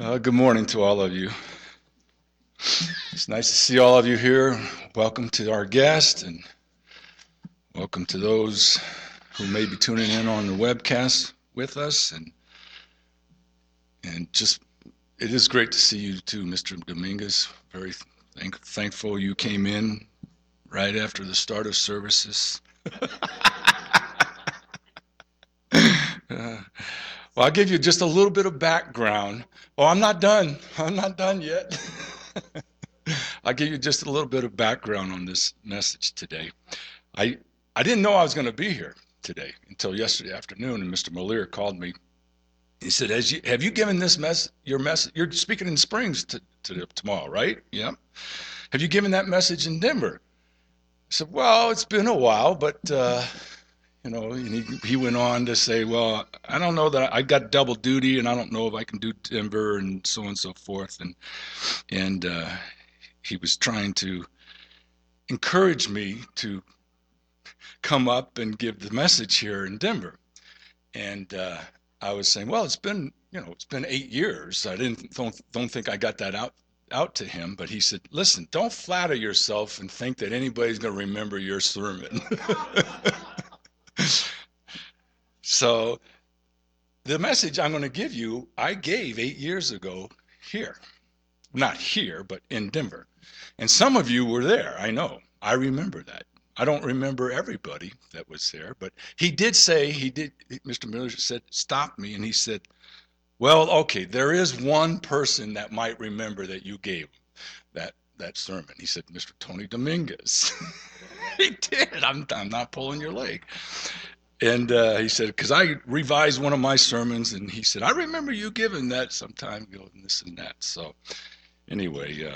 Good morning to all of you. It's nice to see all of you here. Welcome to our guest, and welcome to those who may be tuning in on the webcast with us. And just, it is great to see you too, Mr. Dominguez. Very thankful you came in right after the start of services. Well, I'll give you just a little bit of background. Oh, I'm not done. I'm not done yet. I'll give you just a little bit of background on this message today. I didn't know I was going to be here today until yesterday afternoon, and Mr. Molier called me. He said, have you given this your message? You're speaking in Springs tomorrow, right? Yeah. Have you given that message in Denver? I said, well, it's been a while, but and he went on to say, well, I don't know that I got double duty, and I don't know if I can do Denver, and so on and so forth. And he was trying to encourage me to come up and give the message here in Denver. And I was saying, well, it's been 8 years. I don't think I got that out to him, but he said, listen, don't flatter yourself and think that anybody's going to remember your sermon. So the message I'm going to give you, I gave 8 years ago here. Not here, but in Denver. And some of you were there, I know. I remember that. I don't remember everybody that was there, but Mr. Miller said, stop me, and he said, well, okay, there is one person that might remember that you gave that sermon. He said, Mr. Tony Dominguez. He did. I'm not pulling your leg. And he said, because I revised one of my sermons, and he said, I remember you giving that some time ago, and this and that. So anyway,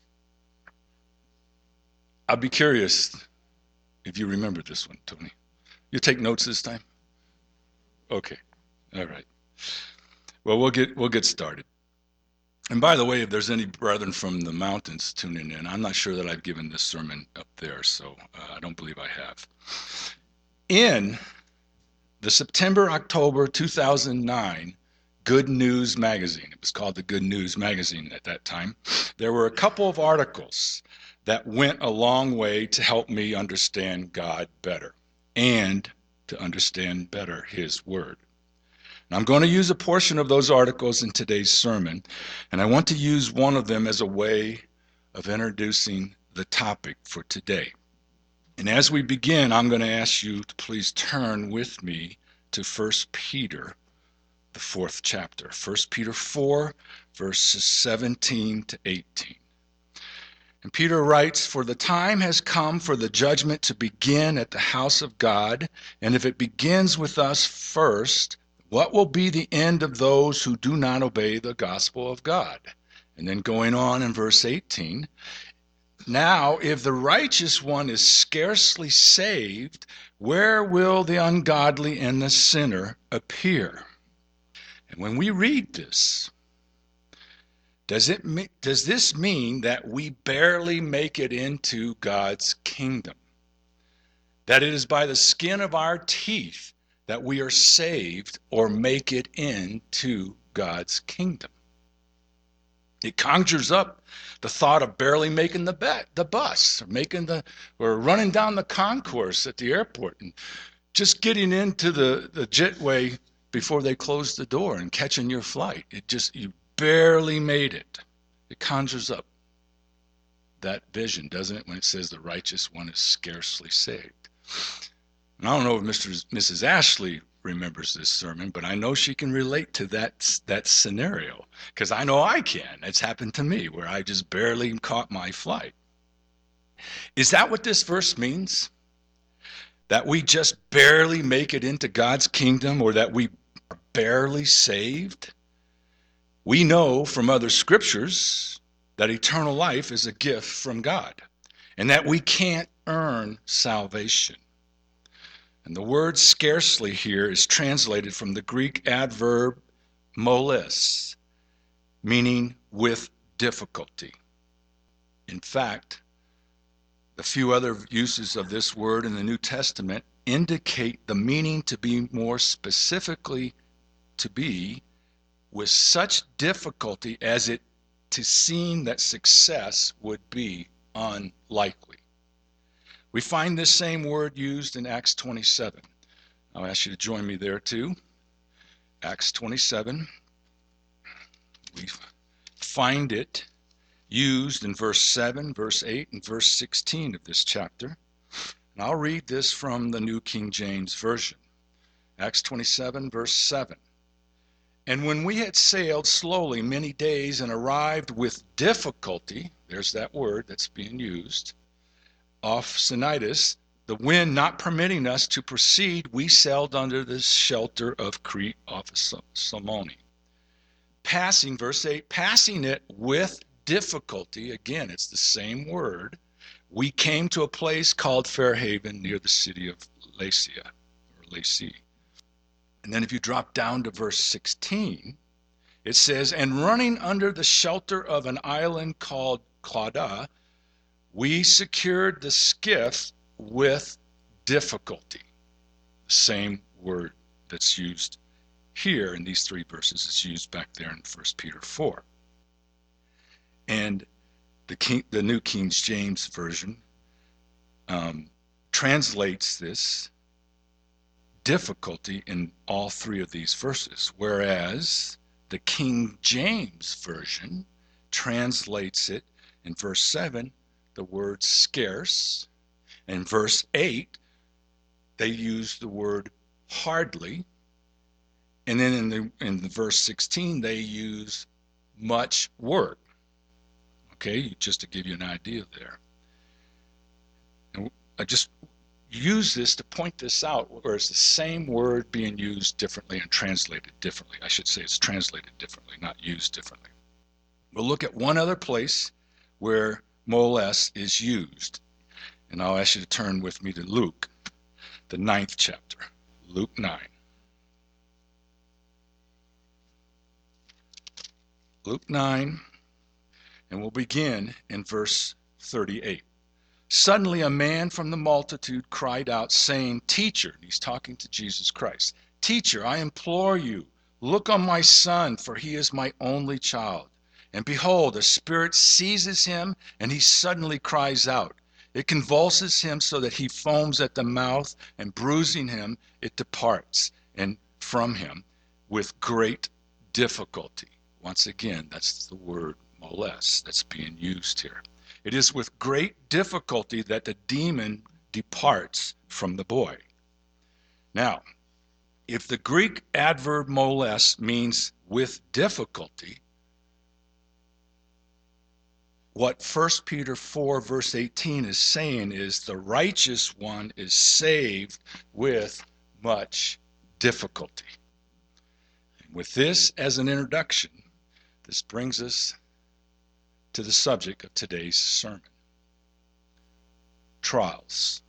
I'll be curious if you remember this one, Tony. You take notes this time? Okay. All right. Well, we'll get started. And by the way, if there's any brethren from the mountains tuning in, I'm not sure that I've given this sermon up there, so I don't believe I have. In the September-October 2009 Good News Magazine, it was called the Good News Magazine at that time, there were a couple of articles that went a long way to help me understand God better and to understand better His Word. And I'm going to use a portion of those articles in today's sermon, and I want to use one of them as a way of introducing the topic for today. And as we begin, I'm going to ask you to please turn with me to 1 Peter, the 4th chapter. 1 Peter 4, verses 17 to 18. And Peter writes, for the time has come for the judgment to begin at the house of God, and if it begins with us first, what will be the end of those who do not obey the gospel of God? And then going on in verse 18, now if the righteous one is scarcely saved, where will the ungodly and the sinner appear? And when we read this, does this mean that we barely make it into God's kingdom? That it is by the skin of our teeth that we are saved or make it into God's kingdom? It conjures up the thought of barely making the bus, or running down the concourse at the airport, and just getting into the jetway before they close the door and catching your flight. You barely made it. It conjures up that vision, doesn't it, when it says the righteous one is scarcely saved. And I don't know if Mrs. Ashley remembers this sermon, but I know she can relate to that scenario, because I know I can. It's happened to me where I just barely caught my flight. Is that what this verse means? That we just barely make it into God's kingdom, or that we are barely saved? We know from other scriptures that eternal life is a gift from God, and that we can't earn salvation. And the word scarcely here is translated from the Greek adverb moles, meaning with difficulty. In fact, the few other uses of this word in the New Testament indicate the meaning to be more specifically to be with such difficulty as it to seem that success would be unlikely. We find this same word used in Acts 27. I'll ask you to join me there too. Acts 27. We find it used in verse 7, verse 8, and verse 16 of this chapter. And I'll read this from the New King James Version. Acts 27, verse 7. And when we had sailed slowly many days and arrived with difficulty, there's that word that's being used, off Cnidus, the wind not permitting us to proceed, we sailed under the shelter of Crete off Salmone. Passing, verse 8, passing it with difficulty, again, it's the same word, we came to a place called Fairhaven near the city of Lasea, or Lasea. And then if you drop down to verse 16, it says, and running under the shelter of an island called Clauda, we secured the skiff with difficulty. The same word that's used here in these three verses is used back there in 1 Peter 4. And the New King James Version translates this difficulty in all three of these verses, whereas the King James Version translates it in verse 7, the word scarce. In verse 8, they use the word hardly. And then in the verse 16, they use much work. Okay, just to give you an idea there. And I just use this to point this out, where it's the same word being used differently and translated differently. I should say it's translated differently, not used differently. We'll look at one other place where moles is used. And I'll ask you to turn with me to Luke, the 9th chapter, Luke 9. Luke 9, and we'll begin in verse 38. Suddenly a man from the multitude cried out, saying, Teacher, and he's talking to Jesus Christ, Teacher, I implore you, look on my son, for he is my only child. And behold, a spirit seizes him, and he suddenly cries out. It convulses him so that he foams at the mouth, and bruising him, it departs and from him with great difficulty. Once again, that's the word moles that's being used here. It is with great difficulty that the demon departs from the boy. Now, if the Greek adverb moles means with difficulty, what 1 Peter 4 verse 18 is saying is the righteous one is saved with much difficulty. And with this as an introduction, this brings us to the subject of today's sermon. Trials.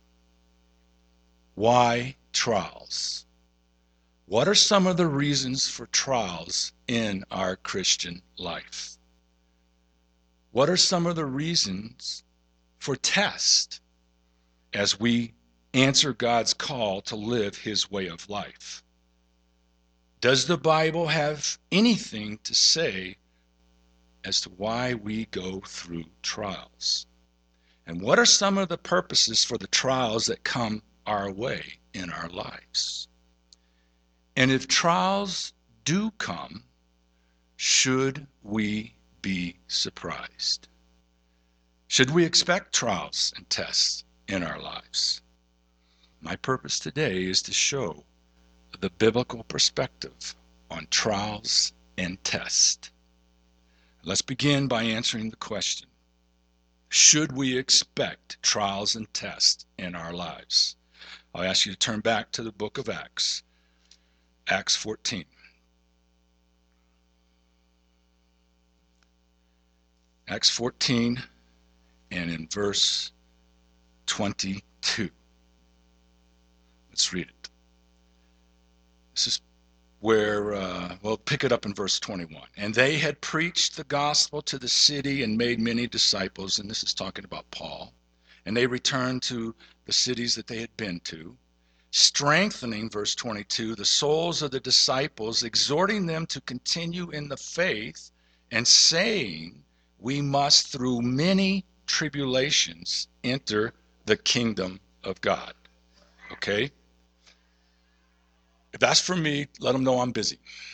Why trials? What are some of the reasons for trials in our Christian life? What are some of the reasons for test as we answer God's call to live his way of life? Does the Bible have anything to say as to why we go through trials? And what are some of the purposes for the trials that come our way in our lives? And if trials do come, should we be surprised? Should we expect trials and tests in our lives? My purpose today is to show the biblical perspective on trials and tests. Let's begin by answering the question, should we expect trials and tests in our lives? I'll ask you to turn back to the book of Acts, Acts 14. Acts 14 and in verse 22. Let's read it. This is where, we'll pick it up in verse 21. And they had preached the gospel to the city and made many disciples, and this is talking about Paul. And they returned to the cities that they had been to, strengthening, verse 22, the souls of the disciples, exhorting them to continue in the faith, and saying, we must through many tribulations enter the kingdom of God. Okay? If that's for me, let them know I'm busy.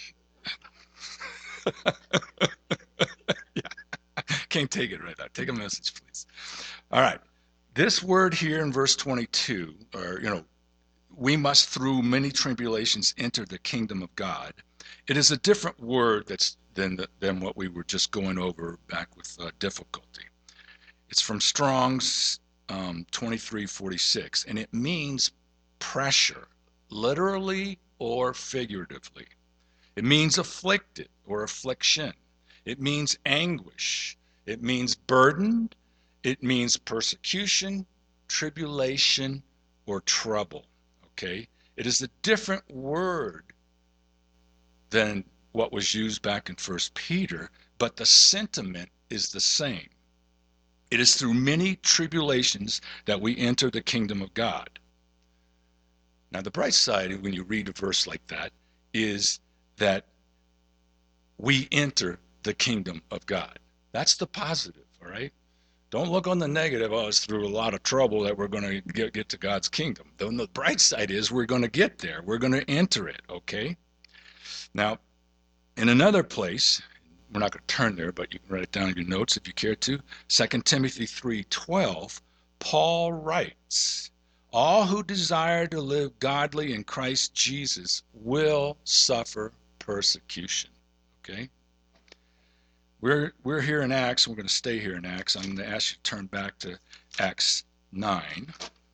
Yeah. Can't take it right now. Take a message, please. All right. This word here in verse 22, or, we must through many tribulations enter the kingdom of God. It is a different word than what we were just going over back with difficulty. It's from Strong's 2346, and it means pressure, literally or figuratively. It means afflicted or affliction. It means anguish. It means burdened. It means persecution, tribulation, or trouble. Okay? It is a different word than what was used back in 1 Peter, but the sentiment is the same. It is through many tribulations that we enter the kingdom of God. Now, the bright side when you read a verse like that is that we enter the kingdom of God. That's the positive, all right? Don't look on the negative, it's through a lot of trouble that we're going to get to God's kingdom. Then the bright side is we're going to get there. We're going to enter it, okay? Now, in another place, we're not going to turn there, but you can write it down in your notes if you care to. 2 Timothy 3:12, Paul writes, all who desire to live godly in Christ Jesus will suffer persecution, okay? We're here in Acts, and we're going to stay here in Acts. I'm going to ask you to turn back to Acts 9.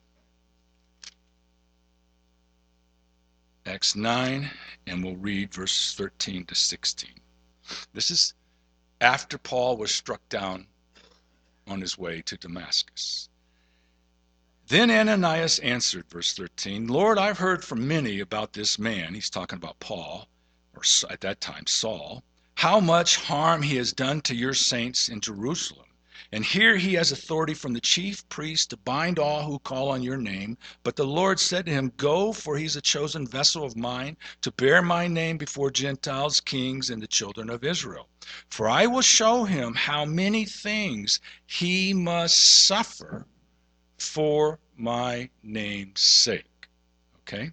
Acts 9, and we'll read verses 13 to 16. This is after Paul was struck down on his way to Damascus. Then Ananias answered, verse 13, Lord, I've heard from many about this man. He's talking about Paul, or at that time Saul, how much harm he has done to your saints in Jerusalem. And here he has authority from the chief priest to bind all who call on your name. But the Lord said to him, go, for he's a chosen vessel of mine to bear my name before Gentiles, kings, and the children of Israel. For I will show him how many things he must suffer for my name's sake. Okay?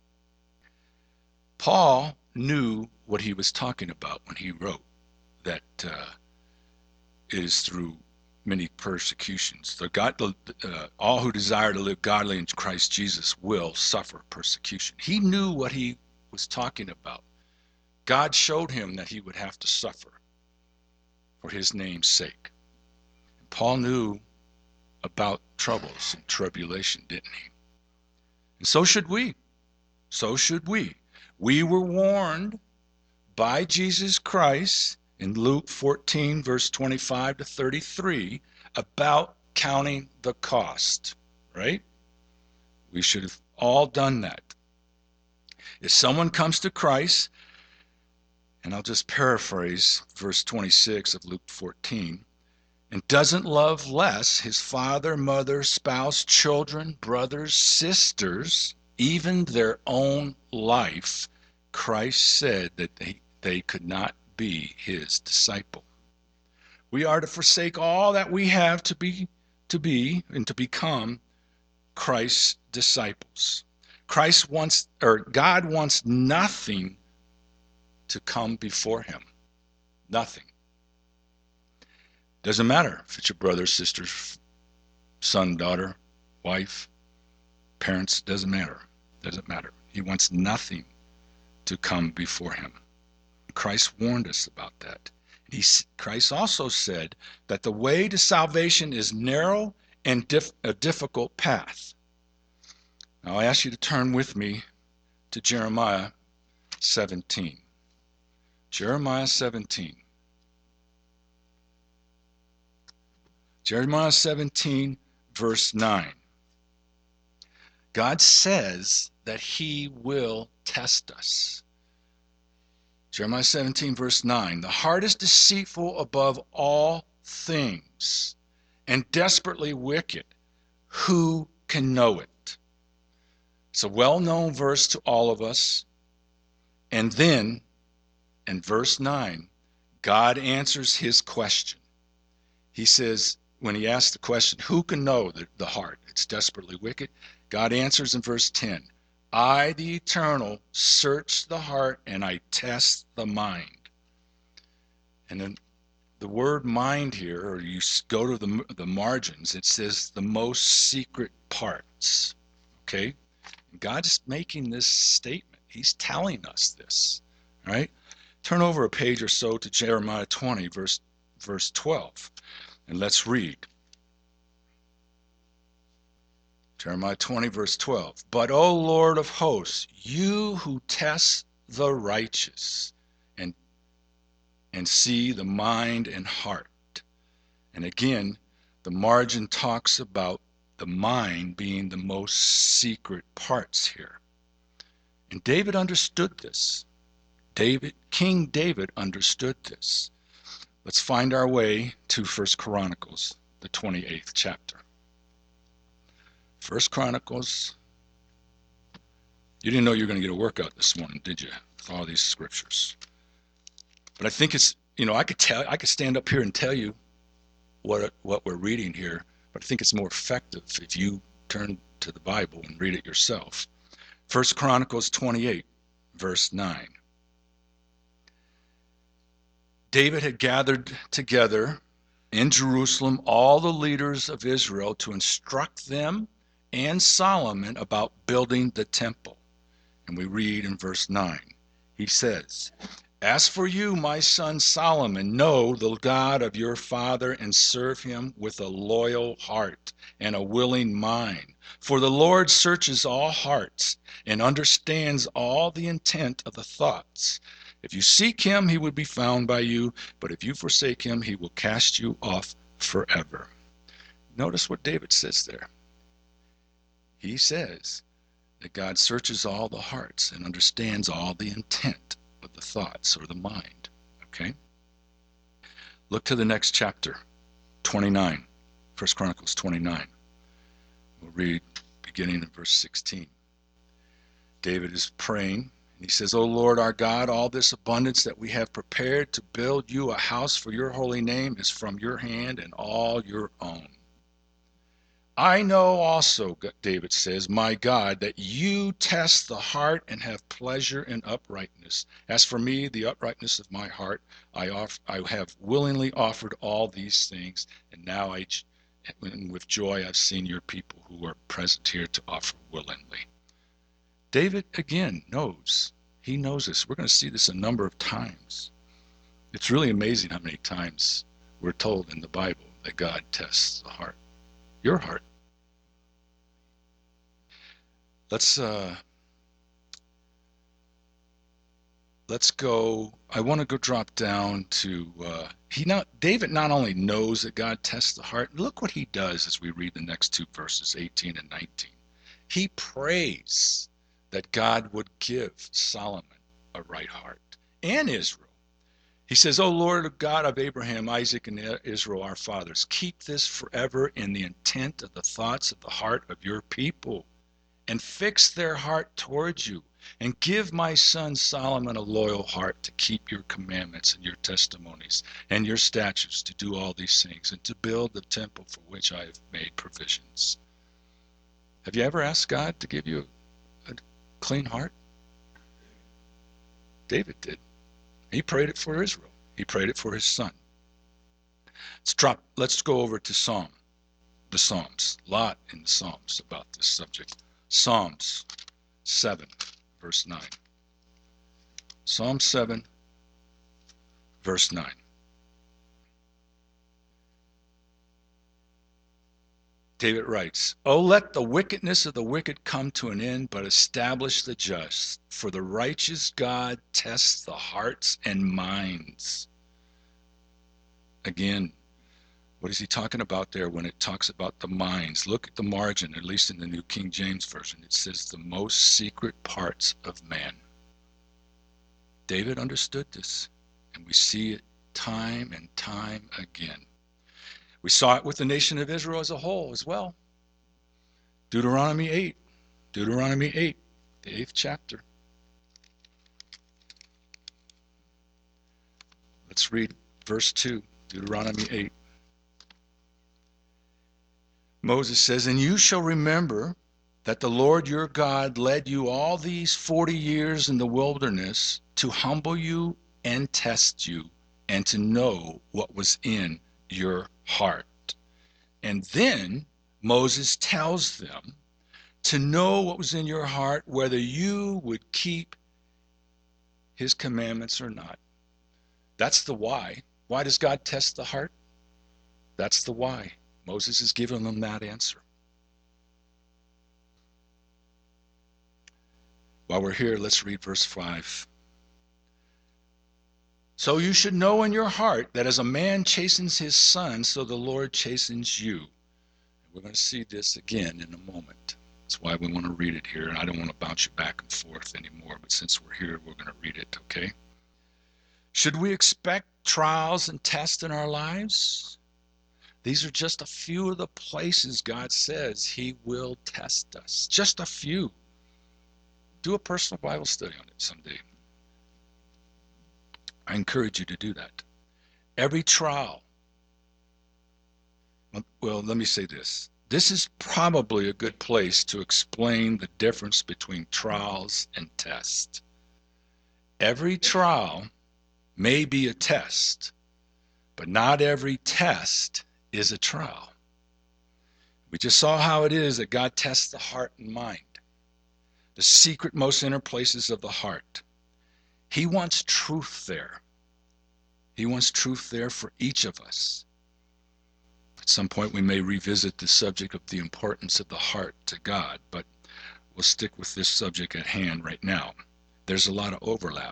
Paul knew what he was talking about when he wrote that it is through many persecutions. All who desire to live godly in Christ Jesus will suffer persecution. He knew what he was talking about. God showed him that he would have to suffer for his name's sake. And Paul knew about troubles and tribulation, didn't he? And so should we. So should we. We were warned by Jesus Christ in Luke 14, verse 25 to 33, about counting the cost, right? We should have all done that. If someone comes to Christ, and I'll just paraphrase verse 26 of Luke 14, and doesn't love less his father, mother, spouse, children, brothers, sisters, even their own life, Christ said that they could not be his disciple. We are to forsake all that we have to be and to become Christ's disciples. God wants nothing to come before him. Nothing. Doesn't matter if it's your brother, sister, son, daughter, wife, parents, doesn't matter. Doesn't matter. He wants nothing to come before him. Christ warned us about that. Christ also said that the way to salvation is narrow and a difficult path. Now I ask you to turn with me to Jeremiah 17. Jeremiah 17. Jeremiah 17, verse 9. God says that he will test us. Jeremiah 17, verse 9. The heart is deceitful above all things and desperately wicked. Who can know it? It's a well-known verse to all of us. And then in verse 9, God answers his question. He says, when he asks the question, who can know the heart? It's desperately wicked. God answers in verse 10, I, the Eternal, search the heart and I test the mind. And then the word mind here, or you go to the margins, it says the most secret parts. Okay? God's making this statement. He's telling us this. All right? Turn over a page or so to Jeremiah 20, verse 12, and let's read. Jeremiah 20, verse 12. But, O Lord of hosts, you who test the righteous and see the mind and heart. And again, the margin talks about the mind being the most secret parts here. And David understood this. King David understood this. Let's find our way to 1 Chronicles, the 28th chapter. 1 Chronicles. You didn't know you were going to get a workout this morning, did you? With all these scriptures. But I think it's, I could stand up here and tell you what we're reading here, but I think it's more effective if you turn to the Bible and read it yourself. 1 Chronicles 28, verse 9. David had gathered together in Jerusalem all the leaders of Israel to instruct them and Solomon about building the temple. And we read in verse 9, he says, As for you, my son Solomon, know the God of your father and serve him with a loyal heart and a willing mind. For the Lord searches all hearts and understands all the intent of the thoughts. If you seek him, he will be found by you, but if you forsake him, he will cast you off forever. Notice what David says there. He says that God searches all the hearts and understands all the intent of the thoughts or the mind. Okay? Look to the next chapter, 29, 1 Chronicles 29. We'll read beginning in verse 16. David is praying. He says, O Lord our God, all this abundance that we have prepared to build you a house for your holy name is from your hand and all your own. I know also, David says, my God, that you test the heart and have pleasure in uprightness. As for me, the uprightness of my heart, I have willingly offered all these things, and now with joy I've seen your people who are present here to offer willingly. David, again, knows. He knows this. We're going to see this a number of times. It's really amazing how many times we're told in the Bible that God tests the heart. Your heart. Let's go. I want to go drop down to David not only knows that God tests the heart. Look what he does as we read the next two verses, 18 and 19. He prays that God would give Solomon a right heart and Israel. He says, O Lord God of Abraham, Isaac, and Israel, our fathers, keep this forever in the intent of the thoughts of the heart of your people, and fix their heart towards you, and give my son Solomon a loyal heart to keep your commandments and your testimonies and your statutes, to do all these things, and to build the temple for which I have made provisions. Have you ever asked God to give you a clean heart? David did. He prayed it for Israel. He prayed it for his son. Let's go over to the Psalms. A lot in the Psalms about this subject. Psalms 7, verse 9. Psalm 7, verse 9. David writes, "Oh, let the wickedness of the wicked come to an end, but establish the just. For the righteous God tests the hearts and minds." Again, what is he talking about there when it talks about the minds? Look at the margin, at least in the New King James Version. It says the most secret parts of man. David understood this, and we see it time and time again. We saw it with the nation of Israel as a whole as well. Deuteronomy 8, Deuteronomy 8, the 8th chapter. Let's read verse 2, Deuteronomy 8. Moses says, "And you shall remember that the Lord your God led you all these 40 years in the wilderness to humble you and test you and to know what was in your heart." And then Moses tells them to know what was in your heart, whether you would keep his commandments or not. That's the why. Why does God test the heart? That's the why. Moses is giving them that answer. While we're here, let's read verse 5. "So you should know in your heart that as a man chastens his son, so the Lord chastens you." And we're going to see this again in a moment. That's why we want to read it here. And I don't want to bounce you back and forth anymore, but since we're here, we're going to read it, okay? Should we expect trials and tests in our lives? These are just a few of the places God says he will test us. Just a few. Do a personal Bible study on it someday. I encourage you to do that. Every trial. Well, let me say this. This is probably a good place to explain the difference between trials and tests. Every trial may be a test, but not every test is a trial. We just saw how it is that God tests the heart and mind, the secret, most inner places of the heart. He wants truth there. He wants truth there for each of us. At some point, we may revisit the subject of the importance of the heart to God, but we'll stick with this subject at hand right now. There's a lot of overlap.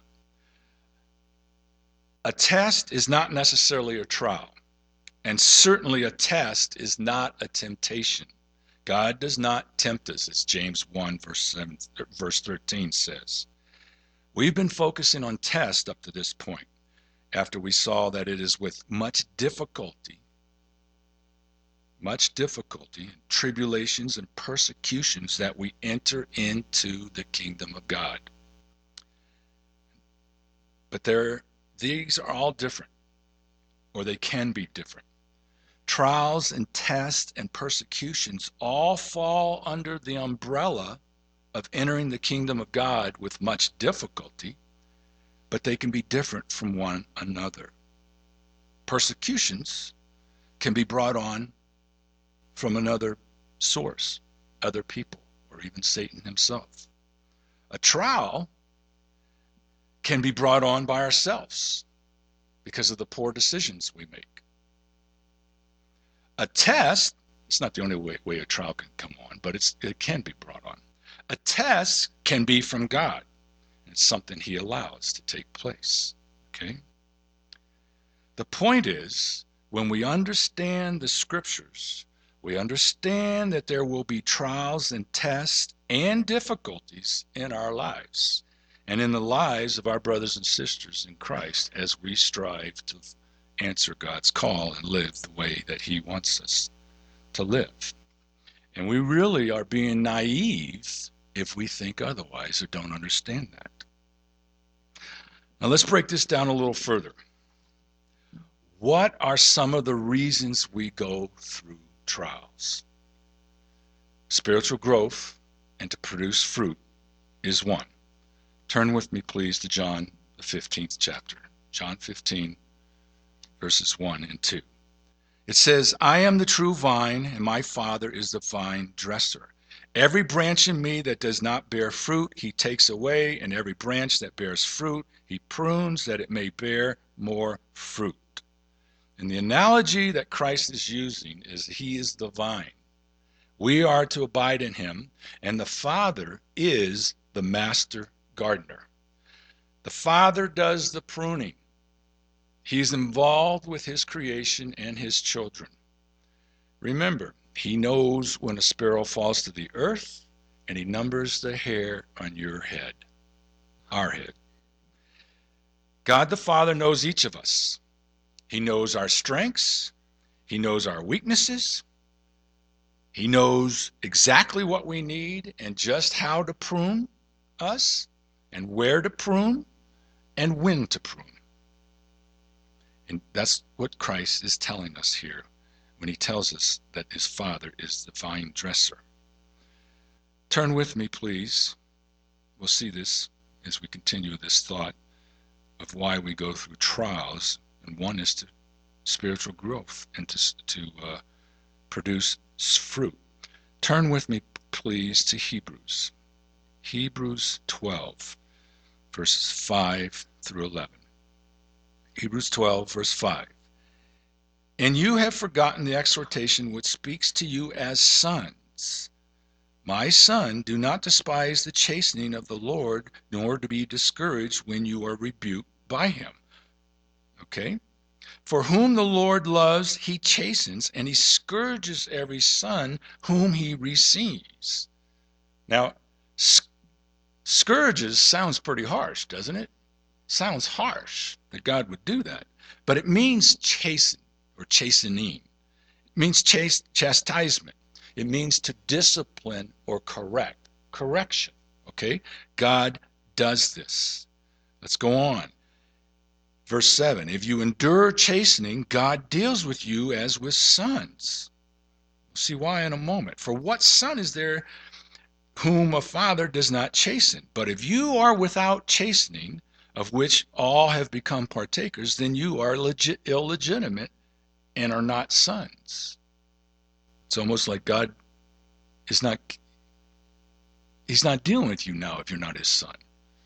A test is not necessarily a trial, and certainly a test is not a temptation. God does not tempt us, as James 1 verse 13 says. We've been focusing on test up to this point, after we saw that it is with much difficulty, tribulations and persecutions that we enter into the kingdom of God. But these are all different, or they can be different. Trials and tests and persecutions all fall under the umbrella of entering the kingdom of God with much difficulty, but they can be different from one another. Persecutions can be brought on from another source, other people, or even Satan himself. A trial can be brought on by ourselves because of the poor decisions we make. A test, it's not the only way a trial can come on, but it can be brought on. A test can be from God. It's something he allows to take place, okay? The point is, when we understand the scriptures, we understand that there will be trials and tests and difficulties in our lives and in the lives of our brothers and sisters in Christ as we strive to answer God's call and live the way that he wants us to live. And we really are being naive if we think otherwise or don't understand that. Now let's break this down a little further. What are some of the reasons we go through trials? Spiritual growth and to produce fruit is one. Turn with me, please, to John, the 15th chapter. John 15, verses 1 and 2. It says, "I am the true vine, and my Father is the vine dresser. Every branch in me that does not bear fruit, he takes away, and every branch that bears fruit, he prunes that it may bear more fruit." And the analogy that Christ is using is he is the vine. We are to abide in him, and the Father is the master gardener. The Father does the pruning. He's involved with his creation and his children. Remember, he knows when a sparrow falls to the earth, and he numbers the hair on your head, our head. God the Father knows each of us. He knows our strengths. He knows our weaknesses. He knows exactly what we need and just how to prune us and where to prune and when to prune. And that's what Christ is telling us here when he tells us that his Father is the vine dresser. Turn with me, please. We'll see this as we continue this thought of why we go through trials. And one is to spiritual growth and to produce fruit. Turn with me, please, to Hebrews. Hebrews 12, verses 5 through 11. Hebrews 12, verse 5. And you have forgotten the exhortation which speaks to you as sons. My son, do not despise the chastening of the Lord, nor to be discouraged when you are rebuked by him. Okay? For whom the Lord loves, he chastens, and he scourges every son whom he receives. Now, scourges sounds pretty harsh, doesn't it? Sounds harsh that God would do that. But it means chasten or chastening. It means chastisement. It means to discipline or correct. Correction. Okay? God does this. Let's go on. Verse 7, if you endure chastening, God deals with you as with sons. We'll see why in a moment. For what son is there whom a father does not chasten? But if you are without chastening, of which all have become partakers, then you are illegitimate and are not sons. It's almost like God is not, he's not dealing with you now if you're not his son.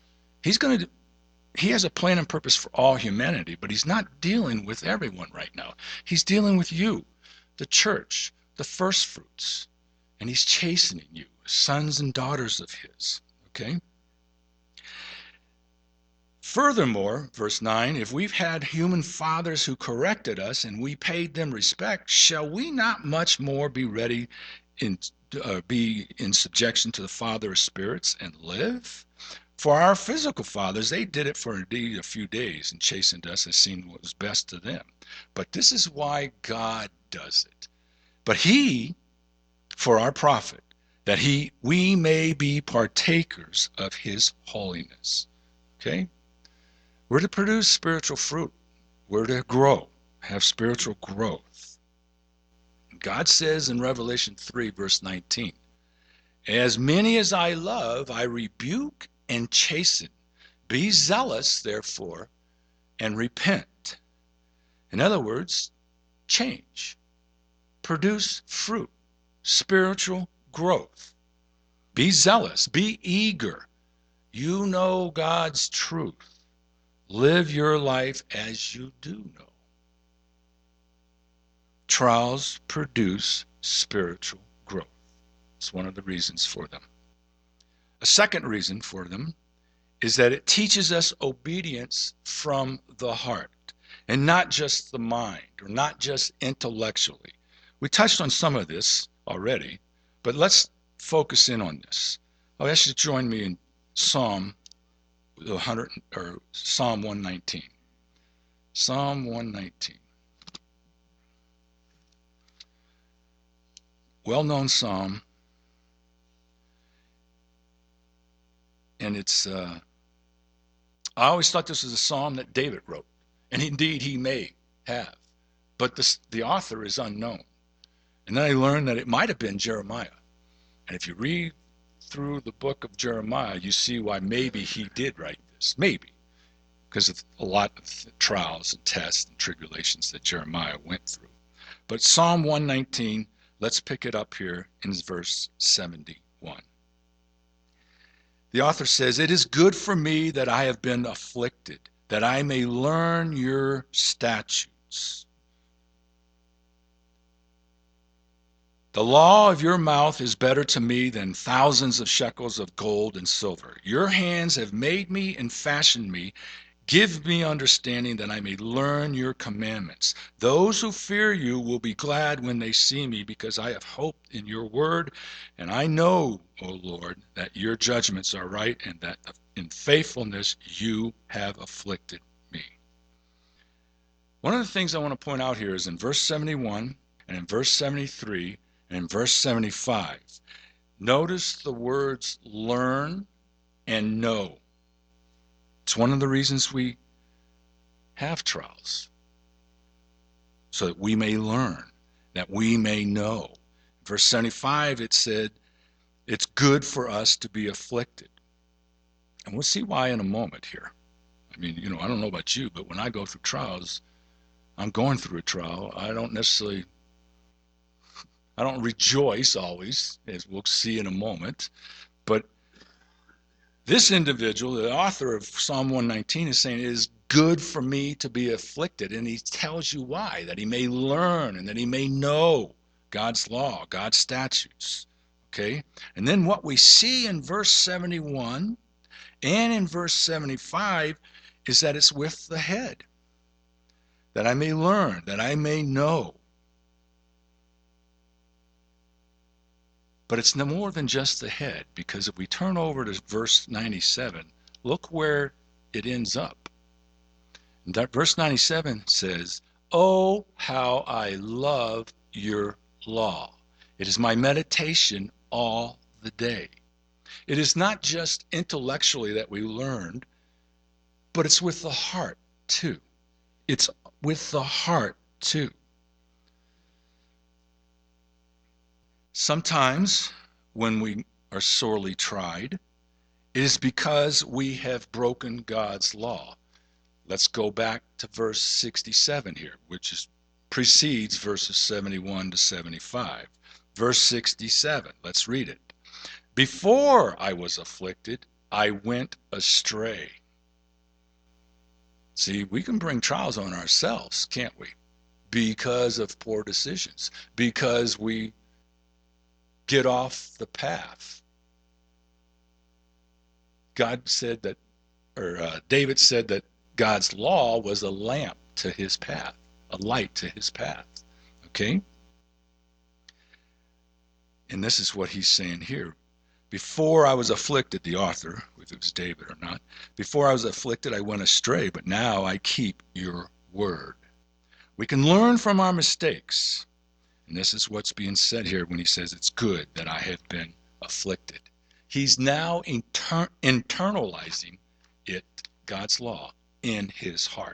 He has a plan and purpose for all humanity, but he's not dealing with everyone right now. He's dealing with you, the church, the first fruits, and he's chastening you, sons and daughters of his, okay? Furthermore, verse 9, if we've had human fathers who corrected us and we paid them respect, shall we not much more be ready be in subjection to the Father of spirits and live? For our physical fathers, they did it for indeed a few days and chastened us as seemed what was best to them. But this is why God does it. But he, for our profit, that we may be partakers of his holiness. Okay? We're to produce spiritual fruit. We're to grow, have spiritual growth. God says in Revelation 3, verse 19, as many as I love, I rebuke and chasten. Be zealous, therefore, and repent. In other words, change. Produce fruit, spiritual growth. Be zealous, be eager. You know God's truth. Live your life as you do know. Trials produce spiritual growth. It's one of the reasons for them. A second reason for them is that it teaches us obedience from the heart and not just the mind or not just intellectually. We touched on some of this already, but let's focus in on this. I'll ask you to join me in Psalm 119. Psalm 119. Well-known psalm. And it's, I always thought this was a psalm that David wrote. And indeed, he may have. But the author is unknown. And then I learned that it might have been Jeremiah. And if you read through the book of Jeremiah, you see why maybe he did write this. Maybe. Because of a lot of trials and tests and tribulations that Jeremiah went through. But Psalm 119, let's pick it up here in verse 71. The author says, it is good for me that I have been afflicted, that I may learn your statutes. The law of your mouth is better to me than thousands of shekels of gold and silver. Your hands have made me and fashioned me. Give me understanding that I may learn your commandments. Those who fear you will be glad when they see me, because I have hoped in your word. And I know, O Lord, that your judgments are right and that in faithfulness you have afflicted me. One of the things I want to point out here is in verse 71 and in verse 73 In verse 75, notice the words learn and know. It's one of the reasons we have trials, so that we may learn, that we may know. Verse 75, it said, it's good for us to be afflicted. And we'll see why in a moment here. I mean, I don't know about you, but when I go through trials, I'm going through a trial. I don't rejoice always, as we'll see in a moment. But this individual, the author of Psalm 119, is saying it is good for me to be afflicted. And he tells you why, that he may learn and that he may know God's law, God's statutes. Okay? And then what we see in verse 71 and in verse 75 is that it's with the head, that I may learn, that I may know. But it's no more than just the head, because if we turn over to verse 97, look where it ends up. And that verse 97 says, "Oh, how I love your law. It is my meditation all the day." It is not just intellectually that we learned, but it's with the heart too. It's with the heart too. Sometimes when we are sorely tried, it is because we have broken God's law. Let's go back to verse 67 here, which precedes verses 71 to 75. Verse 67, let's read it. "Before I was afflicted, I went astray." See, we can bring trials on ourselves, can't we? Because of poor decisions, because we get off the path. David said that God's law was a lamp to his path, a light to his path. Okay? And this is what he's saying here. Before I was afflicted, the author, whether it was David or not, before I was afflicted, I went astray, but now I keep your word. We can learn from our mistakes. And this is what's being said here when he says it's good that I have been afflicted. He's now internalizing it, God's law, in his heart.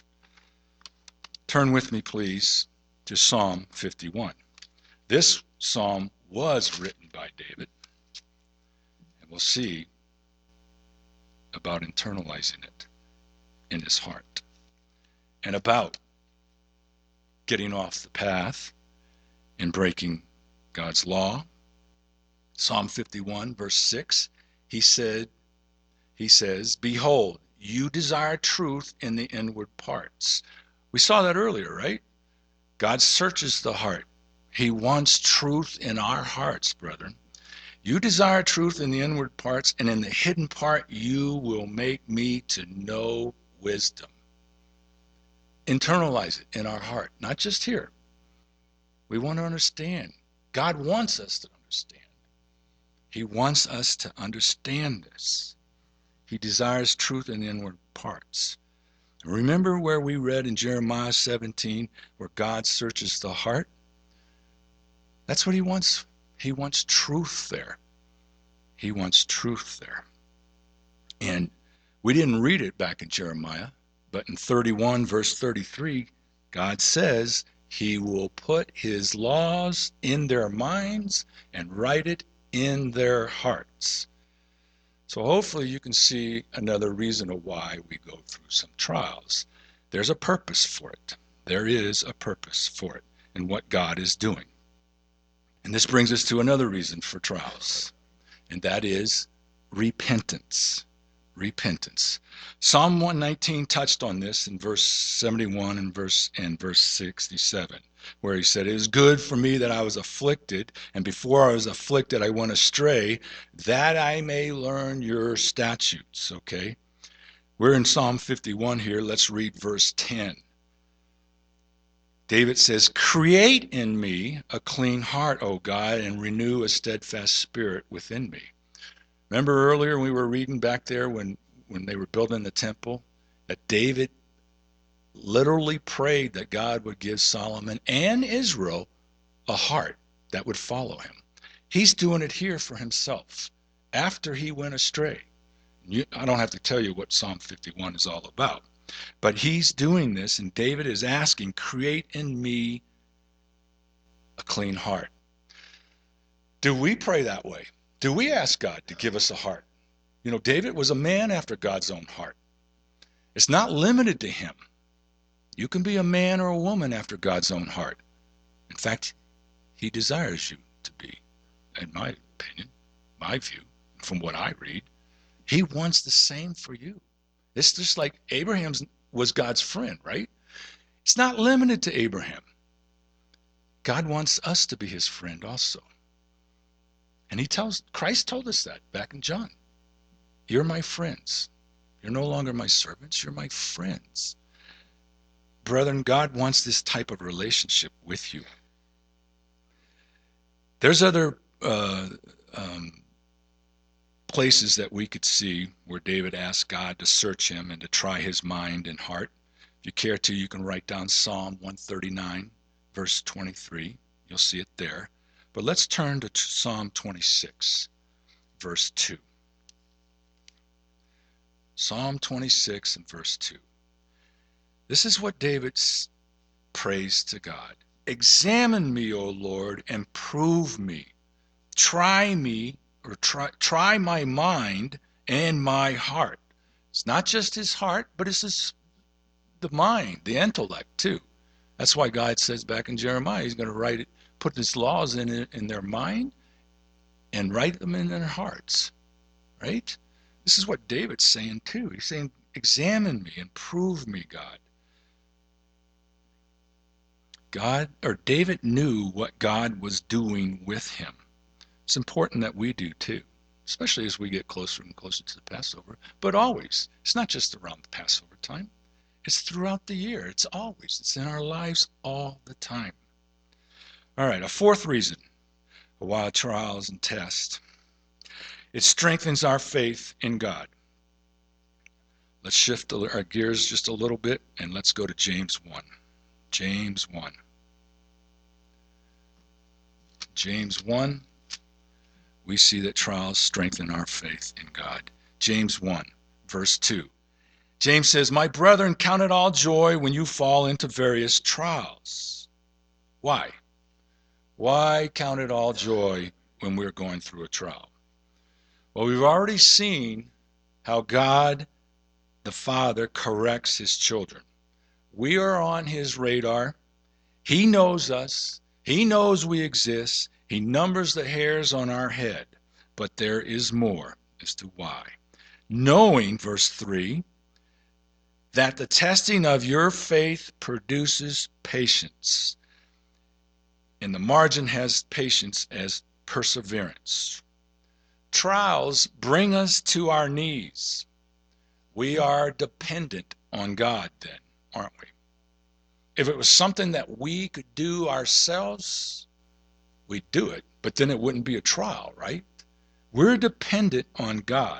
Turn with me, please, to Psalm 51. This psalm was written by David. And we'll see about internalizing it in his heart and about getting off the path and breaking God's law. Psalm 51, verse 6, he says, "Behold, you desire truth in the inward parts." We saw that earlier, right? God searches the heart. He wants truth in our hearts, brethren. "You desire truth in the inward parts, and in the hidden part you will make me to know wisdom." Internalize it in our heart, not just here. We want to understand. God wants us to understand. He wants us to understand this. He desires truth in the inward parts. Remember where we read in Jeremiah 17, where God searches the heart? That's what he wants. He wants truth there. He wants truth there. And we didn't read it back in Jeremiah, but in 31, verse 33, God says he will put his laws in their minds and write it in their hearts. So hopefully you can see another reason of why we go through some trials. There's a purpose for it. There is a purpose for it and what God is doing. And this brings us to another reason for trials, and that is repentance. Repentance. Psalm 119 touched on this in verse 71 and verse 67, where he said, "It is good for me that I was afflicted, and before I was afflicted I went astray, that I may learn your statutes." Okay? We're in Psalm 51 here. Let's read verse 10. David says, "Create in me a clean heart, O God, and renew a steadfast spirit within me." Remember earlier we were reading back there when they were building the temple, that David literally prayed that God would give Solomon and Israel a heart that would follow him. He's doing it here for himself after he went astray. I don't have to tell you what Psalm 51 is all about, but he's doing this, and David is asking, create in me a clean heart. Do we pray that way? Do we ask God to give us a heart? You know, David was a man after God's own heart. It's not limited to him. You can be a man or a woman after God's own heart. In fact, he desires you to be, in my opinion, my view, from what I read. He wants the same for you. It's just like Abraham was God's friend, right? It's not limited to Abraham. God wants us to be his friend also. And Christ told us that back in John. You're my friends. You're no longer my servants. You're my friends. Brethren, God wants this type of relationship with you. There's other places that we could see where David asked God to search him and to try his mind and heart. If you care to, you can write down Psalm 139, verse 23. You'll see it there. But let's turn to Psalm 26, verse 2. Psalm 26 and verse 2. This is what David prays to God. Examine me, O Lord, and prove me. Try me, or try my mind and my heart. It's not just his heart, but it's the mind, the intellect too. That's why God says back in Jeremiah, he's going to put his laws in their mind and write them in their hearts, right? This is what David's saying too. He's saying, examine me and prove me, God. David knew what God was doing with him. It's important that we do too, especially as we get closer and closer to the Passover. But always, it's not just around the Passover time. It's throughout the year. It's always. It's in our lives all the time. All right, a fourth reason why trials and tests. It strengthens our faith in God. Let's shift our gears just a little bit and let's go to James 1. James 1. James 1. We see that trials strengthen our faith in God. James 1, verse 2. James says, my brethren, count it all joy when you fall into various trials. Why? Why count it all joy when we're going through a trial? Well, we've already seen how God, the Father, corrects his children. We are on his radar. He knows us. He knows we exist. He numbers the hairs on our head. But there is more as to why. Knowing, verse 3, that the testing of your faith produces patience. And the margin has patience as perseverance. Trials bring us to our knees. We are dependent on God then, aren't we? If it was something that we could do ourselves, we'd do it, but then it wouldn't be a trial, right? We're dependent on God.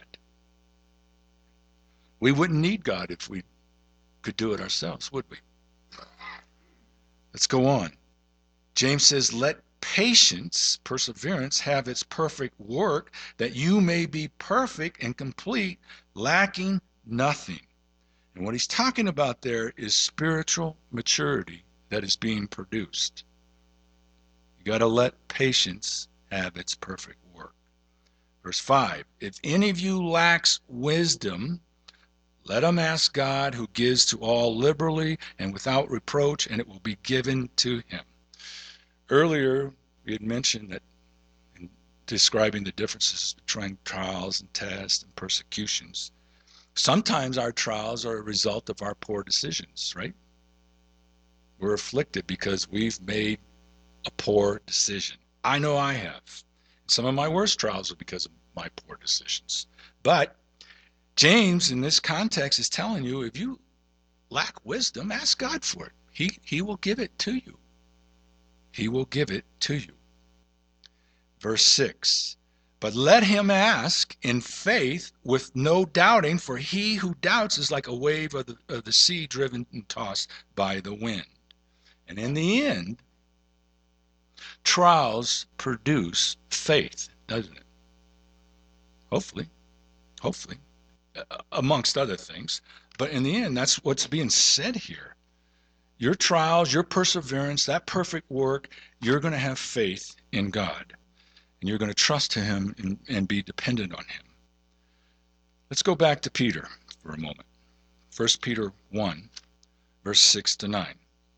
We wouldn't need God if we could do it ourselves, would we? Let's go on. James says, let patience, perseverance, have its perfect work, that you may be perfect and complete, lacking nothing. And what he's talking about there is spiritual maturity that is being produced. You got to let patience have its perfect work. Verse 5, if any of you lacks wisdom, let him ask God, who gives to all liberally and without reproach, and it will be given to him. Earlier, we had mentioned that in describing the differences between trials and tests and persecutions, sometimes our trials are a result of our poor decisions, right? We're afflicted because we've made a poor decision. I know I have. Some of my worst trials are because of my poor decisions. But James, in this context, is telling you, if you lack wisdom, ask God for it. He will give it to you. He will give it to you. Verse 6, but let him ask in faith with no doubting, for he who doubts is like a wave of the sea driven and tossed by the wind. And in the end, Trials produce faith, doesn't it? Hopefully, hopefully, amongst other things. But in the end, that's what's being said here. Your trials, your perseverance, that perfect work, you're going to have faith in God. And you're going to trust him and be dependent on him. Let's go back to Peter for a moment. 1 Peter 1, verse 6 to 9.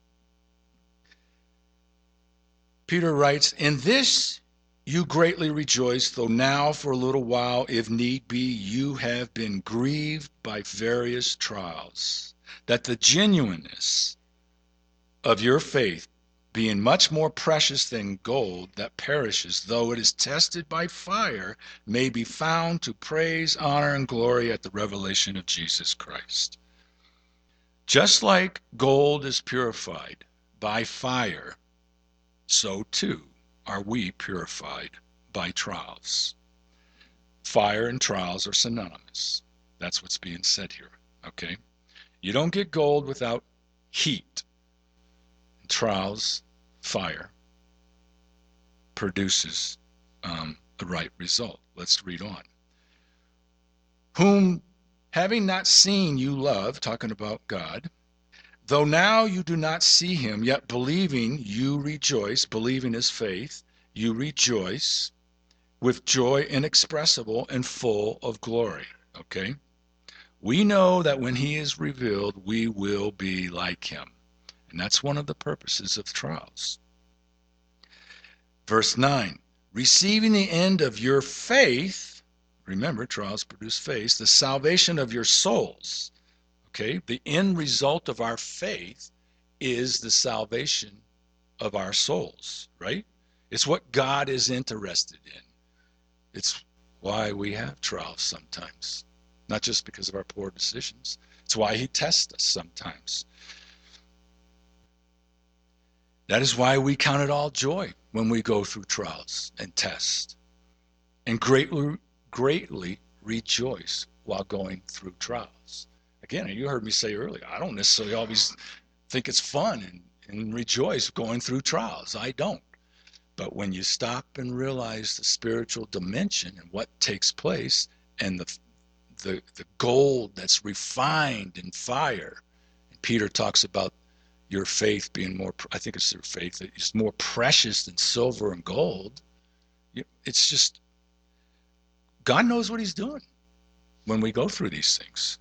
Peter writes, "In this you greatly rejoice, though now for a little while, if need be, you have been grieved by various trials, that the genuineness of your faith, being much more precious than gold that perishes, though it is tested by fire, may be found to praise, honor, and glory at the revelation of Jesus Christ." Just like gold is purified by fire, so too are we purified by trials. Fire and trials are synonymous. That's what's being said here, okay? You don't get gold without heat. Trials, fire, produces the right result. Let's read on. "Whom, having not seen, you love," talking about God, "though now you do not see him, yet believing you rejoice," believing is faith, "you rejoice with joy inexpressible and full of glory." Okay? "We know that when he is revealed, we will be like him." And that's one of the purposes of trials. Verse 9, "Receiving the end of your faith," remember, trials produce faith, "the salvation of your souls." Okay? The end result of our faith is the salvation of our souls, right? It's what God is interested in. It's why we have trials sometimes. Not just because of our poor decisions. It's why he tests us sometimes. That is why we count it all joy when we go through trials and tests, and greatly rejoice while going through trials. Again, you heard me say earlier, I don't necessarily always think it's fun and rejoice going through trials. I don't. But when you stop and realize the spiritual dimension and what takes place, and the gold that's refined in fire, and Peter talks about your faith being more, I think it's your faith that is more precious than silver and gold. It's just, God knows what he's doing when we go through these things.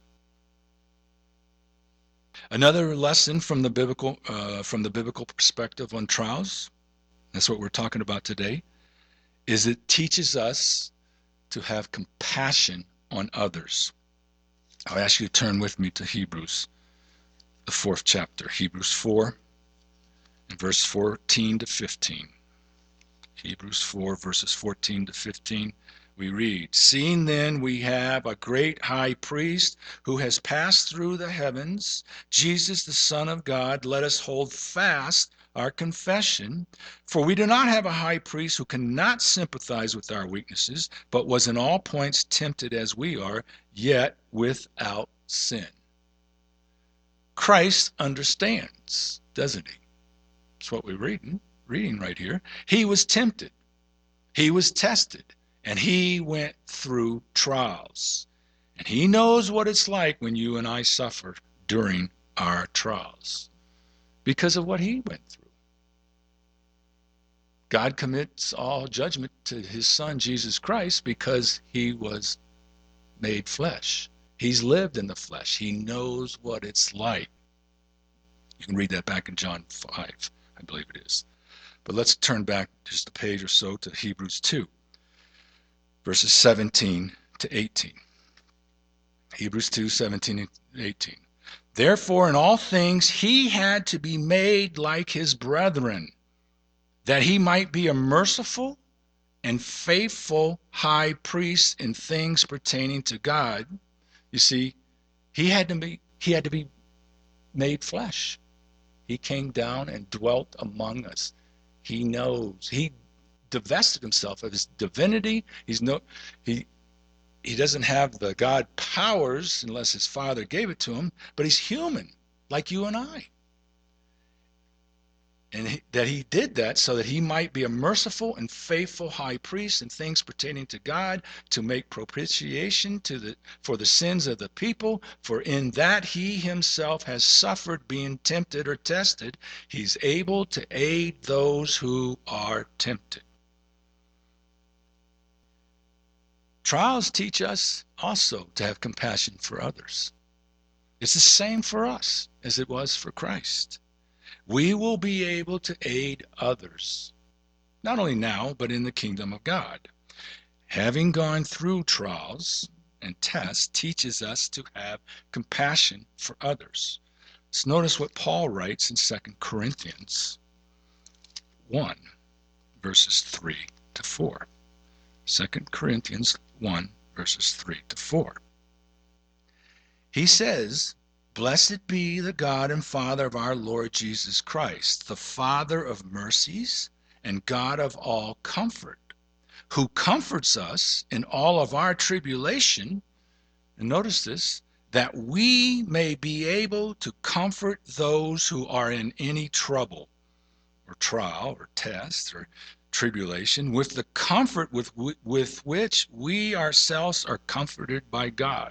Another lesson from the biblical perspective on trials, that's what we're talking about today, is it teaches us to have compassion on others. I'll ask you to turn with me to Hebrews, the 4th chapter, Hebrews 4, and verse 14 to 15. Hebrews 4, verses 14 to 15, we read, "Seeing then we have a great high priest who has passed through the heavens, Jesus the Son of God, let us hold fast our confession. For we do not have a high priest who cannot sympathize with our weaknesses, but was in all points tempted as we are, yet without sin." Christ understands, doesn't he? That's what we're reading right here. He was tempted. He was tested. And he went through trials. And he knows what it's like when you and I suffer during our trials because of what he went through. God commits all judgment to his son, Jesus Christ, because he was made flesh. He's lived in the flesh. He knows what it's like. You can read that back in John 5, I believe it is. But let's turn back just a page or so to Hebrews 2, verses 17 to 18. Hebrews 2, 17 and 18. "Therefore, in all things he had to be made like his brethren, that he might be a merciful and faithful high priest in things pertaining to God." You see, he had to be made flesh. He came down and dwelt among us. He knows. He divested himself of his divinity. He doesn't have the God powers unless his Father gave it to him, but he's human like you and I. And that he did that so that he might be a merciful and faithful high priest in things pertaining to God, to make propitiation for the sins of the people. For in that he himself has suffered being tempted or tested, he's able to aid those who are tempted. Trials teach us also to have compassion for others. It's the same for us as it was for Christ. We will be able to aid others, not only now, but in the kingdom of God. Having gone through trials and tests teaches us to have compassion for others. Let's notice what Paul writes in 2 Corinthians 1, verses 3 to 4. 2 Corinthians 1, verses 3 to 4. He says, "Blessed be the God and Father of our Lord Jesus Christ, the Father of mercies and God of all comfort, who comforts us in all of our tribulation," and notice this, "that we may be able to comfort those who are in any trouble," or trial, or test, or tribulation, "with the comfort with which we ourselves are comforted by God."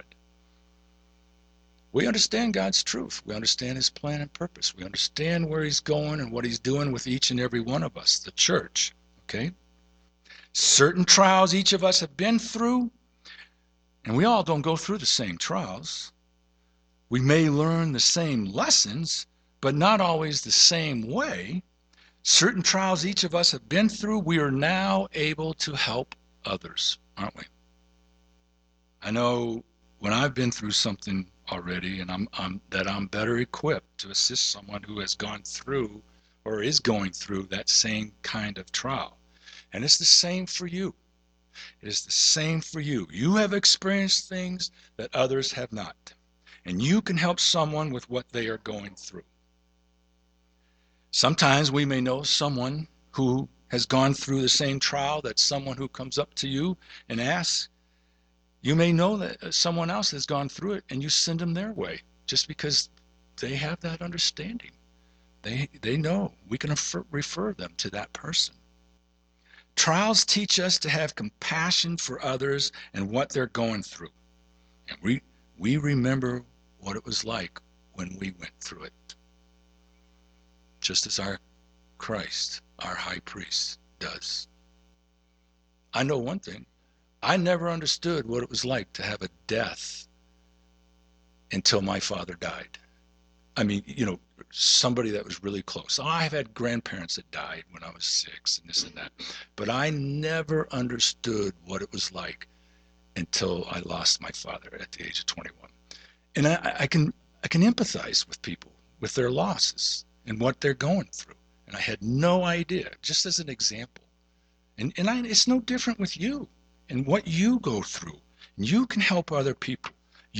We understand God's truth. We understand his plan and purpose. We understand where he's going and what he's doing with each and every one of us, the church. Okay? Certain trials each of us have been through, and we all don't go through the same trials. We may learn the same lessons, but not always the same way. Certain trials each of us have been through, we are now able to help others, aren't we? I know when I've been through something already, and I'm better equipped to assist someone who has gone through or is going through that same kind of trial. And it's the same for you. It is the same for you. You have experienced things that others have not, and you can help someone with what they are going through. Sometimes we may know someone who has gone through the same trial that someone who comes up to you and asks. You may know that someone else has gone through it, and you send them their way just because they have that understanding. They know. We can refer them to that person. Trials teach us to have compassion for others and what they're going through. And we remember what it was like when we went through it. Just as our Christ, our high priest, does. I know one thing. I never understood what it was like to have a death until my father died. I mean, somebody that was really close. I've had grandparents that died when I was 6 and this and that, but I never understood what it was like until I lost my father at the age of 21. And I can empathize with people, with their losses and what they're going through. And I had no idea, just as an example. And it's no different with you and what you go through. You can help other people.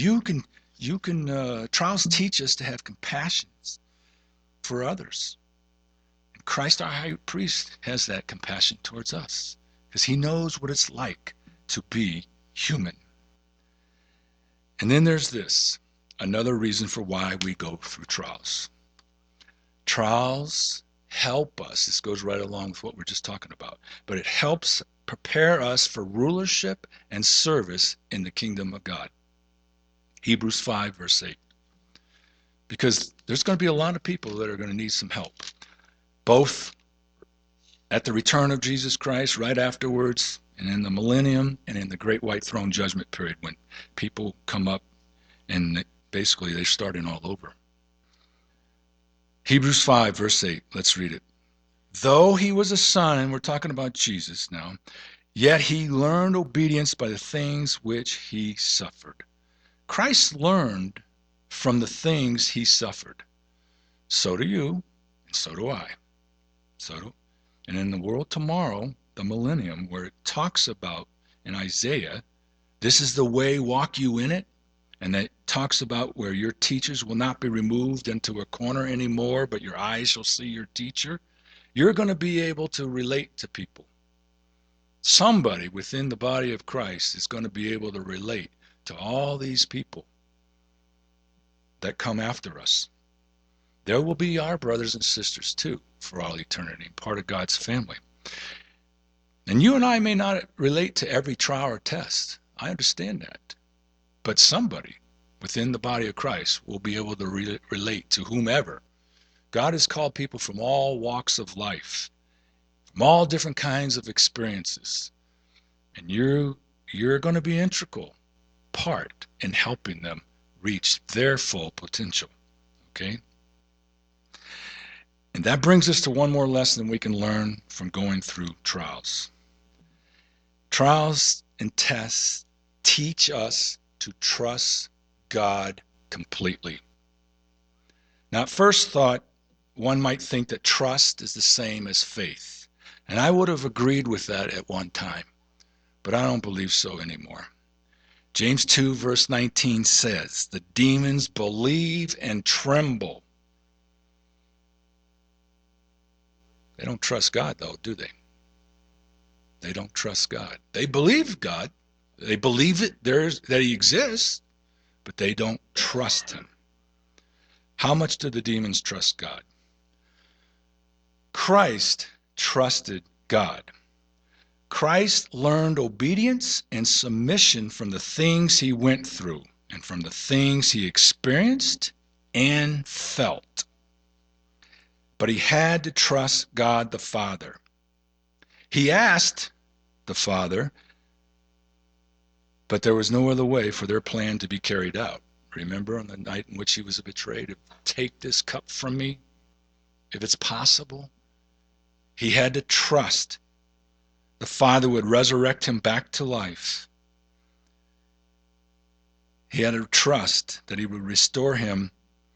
Trials teach us to have compassion for others. And Christ, our high priest, has that compassion towards us because he knows what it's like to be human. And then there's this, another reason for why we go through trials. Trials help us. This goes right along with what we're just talking about, but it helps prepare us for rulership and service in the kingdom of God. Hebrews 5, verse 8. Because there's going to be a lot of people that are going to need some help, both at the return of Jesus Christ, right afterwards, and in the millennium, and in the great white throne judgment period when people come up and basically they're starting all over. Hebrews 5, verse 8. Let's read it. Though he was a son, and we're talking about Jesus now, yet he learned obedience by the things which he suffered. Christ learned from the things he suffered. So do you, and so do I. And in the world tomorrow, the millennium, where it talks about in Isaiah, this is the way, walk you in it, and that talks about where your teachers will not be removed into a corner anymore, but your eyes shall see your teacher. You're going to be able to relate to people. Somebody within the body of Christ is going to be able to relate to all these people that come after us. There will be our brothers and sisters too, for all eternity, part of God's family. And you and I may not relate to every trial or test. I understand that. But somebody within the body of Christ will be able to relate to whomever. God has called people from all walks of life, from all different kinds of experiences. And you're going to be an integral part in helping them reach their full potential. Okay? And that brings us to one more lesson we can learn from going through trials. Trials and tests teach us to trust God completely. Now, at first thought, one might think that trust is the same as faith. And I would have agreed with that at one time, but I don't believe so anymore. James 2 verse 19 says, the demons believe and tremble. They don't trust God though, do they? They don't trust God. They believe God. They believe that he exists, but they don't trust him. How much do the demons trust God? Christ trusted God. Christ learned obedience and submission from the things he went through and from the things he experienced and felt. But he had to trust God the Father. He asked the Father, but there was no other way for their plan to be carried out. Remember on the night in which he was betrayed, take this cup from me, if it's possible. He had to trust the Father would resurrect him back to life. He had to trust that he would restore him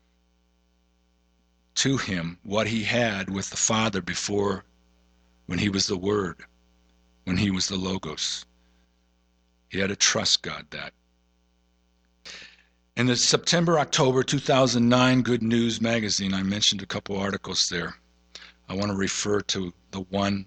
to him what he had with the Father before, when he was the Word, when he was the Logos. He had to trust God that. In the September-October 2009 Good News magazine, I mentioned a couple articles there. I want to refer to the one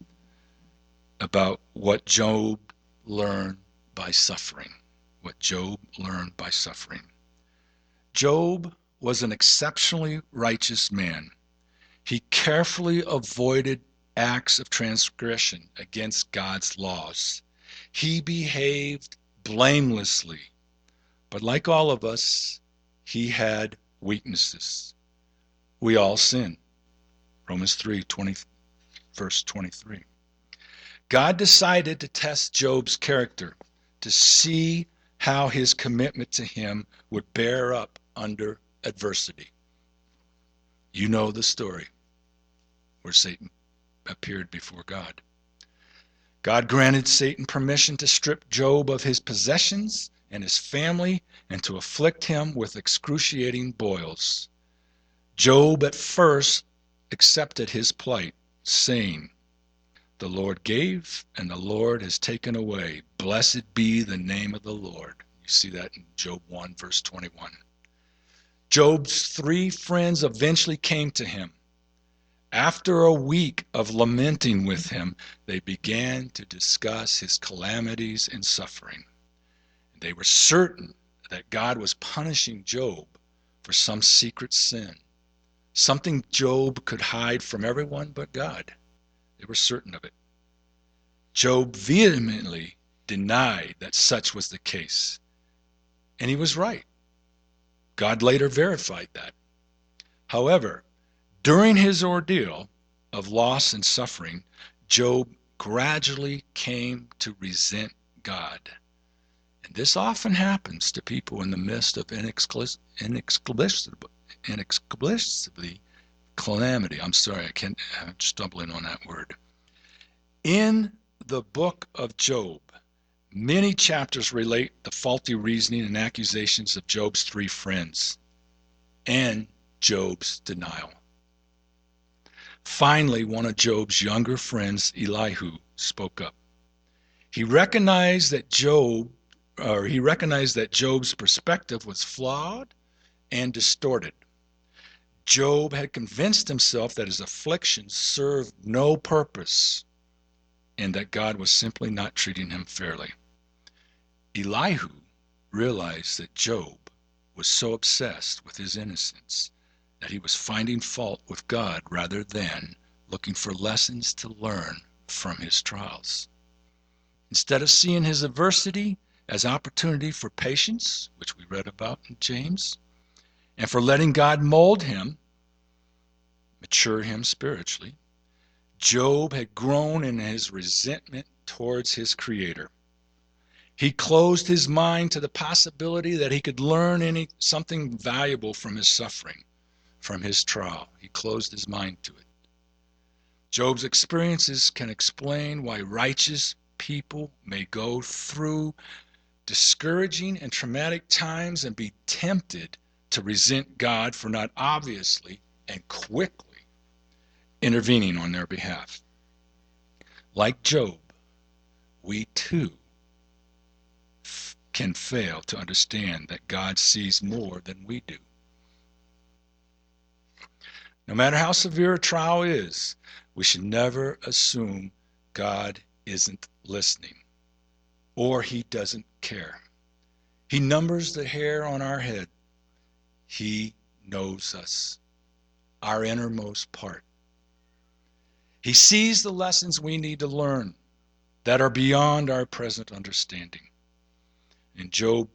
about what Job learned by suffering. What Job learned by suffering. Job was an exceptionally righteous man. He carefully avoided acts of transgression against God's laws. He behaved blamelessly. But like all of us, he had weaknesses. We all sin. Romans 3, verse 23. God decided to test Job's character to see how his commitment to him would bear up under adversity. You know the story where Satan appeared before God. God granted Satan permission to strip Job of his possessions and his family and to afflict him with excruciating boils. Job at first accepted his plight, saying, the Lord gave and the Lord has taken away. Blessed be the name of the Lord. You see that in Job 1 verse 21. Job's 3 friends eventually came to him. After a week of lamenting with him, they began to discuss his calamities and suffering. They were certain that God was punishing Job for some secret sin, something Job could hide from everyone but God. They were certain of it. Job vehemently denied that such was the case, and he was right. God later verified that. However, during his ordeal of loss and suffering, Job gradually came to resent God. And this often happens to people in the midst of inexplicably calamity. I'm sorry, I'm stumbling on that word. In the book of Job, many chapters relate the faulty reasoning and accusations of Job's 3 friends and Job's denial. Finally, one of Job's younger friends, Elihu, spoke up. He recognized that Job's perspective was flawed and distorted. Job had convinced himself that his afflictions served no purpose and that God was simply not treating him fairly. Elihu realized that Job was so obsessed with his innocence that he was finding fault with God rather than looking for lessons to learn from his trials. Instead of seeing his adversity as opportunity for patience, which we read about in James, and for letting God mold him, mature him spiritually, Job had grown in his resentment towards his Creator. He closed his mind to the possibility that he could learn something valuable from his suffering, from his trial. He closed his mind to it. Job's experiences can explain why righteous people may go through discouraging and traumatic times and be tempted to resent God for not obviously and quickly intervening on their behalf. Like Job, we too can fail to understand that God sees more than we do. No matter how severe a trial is, we should never assume God isn't listening or he doesn't care. He numbers the hair on our head. He knows us, our innermost part. He sees the lessons we need to learn that are beyond our present understanding. In Job